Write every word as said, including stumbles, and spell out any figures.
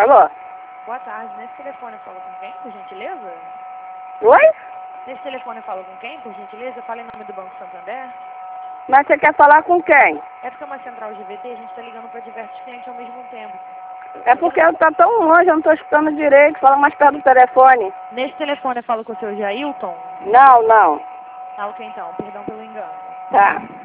Alô? Boa tarde. Nesse telefone eu falo com quem, por gentileza? Oi? Nesse telefone eu falo com quem, por gentileza? Eu falo em nome do Banco Santander. Mas você quer falar com quem? É porque é uma central G V T, a gente está ligando para diversos clientes ao mesmo tempo. É porque eu tô tão longe, eu não tô escutando direito. Fala mais perto do telefone. Nesse telefone eu falo com o seu Jailton? Não, não. Ah, ok então. Perdão pelo engano. Tá.